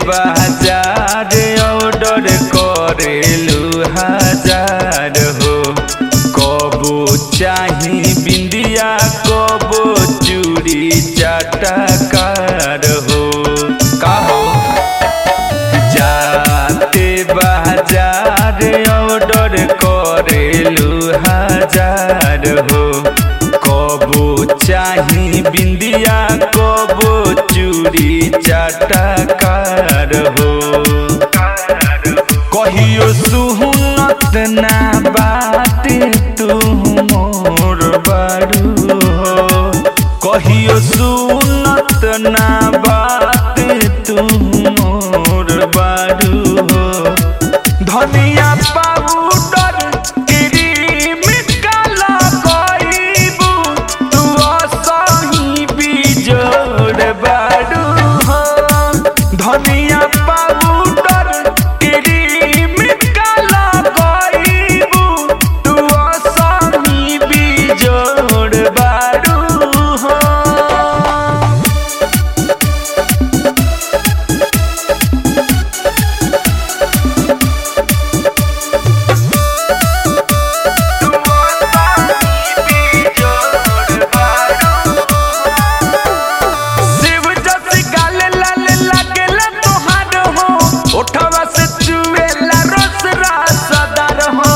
बाजार ऑर्डर करेलू हजार हो। कबो चाही बिंदिया कबो चूड़ी चटकार हो। कहो जाते बाजार ऑर्डर करेलू हजार हो। कबो चाही बिंदिया कबो चूड़ी चटकार हो। कहियो सुनत ना बात तू मोर बारू हो। कहियो सुनत ना बात तू मोर बारू हो। धनिया पाउडर क्रीम काला कइबू तू असही बिजोड़ बारू हो। धनिया पाउडर क्रीम काला कइबू तू असही बिजोड़ बारू हो। ओठवा से चुएला रस रसदार हो।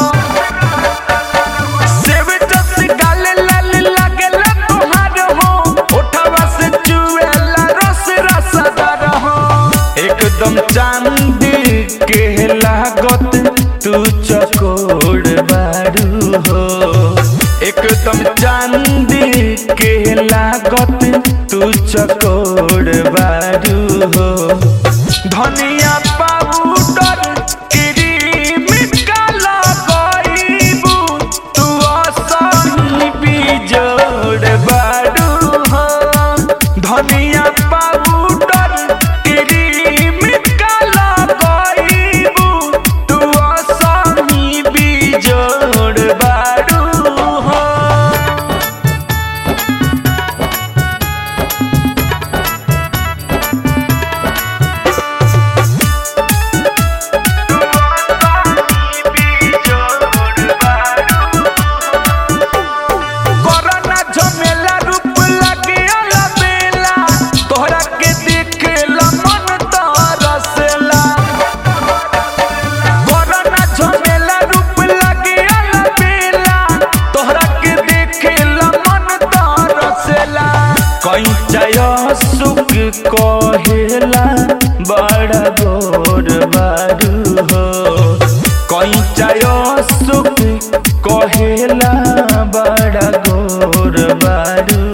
सेब जस गाले लाल लागेला तोहार हो। ओठवा से चुएला रस रसदार हो। एकदम चांदी के लागत तू चकोड़ बारू हो। एकदम चांदी के लागत तू चकोड़ बारू हो। धनिया पाउडर क्रीम काला कइबू तू असही बिजोड़ बारू हो। धनिया पाउडर क्रीम काला कइबू तू असही बिजोड़ बारू हो। सुख कहेला बड़ा गोर बारू हो। सुख कहेला बड़ा गोर बारू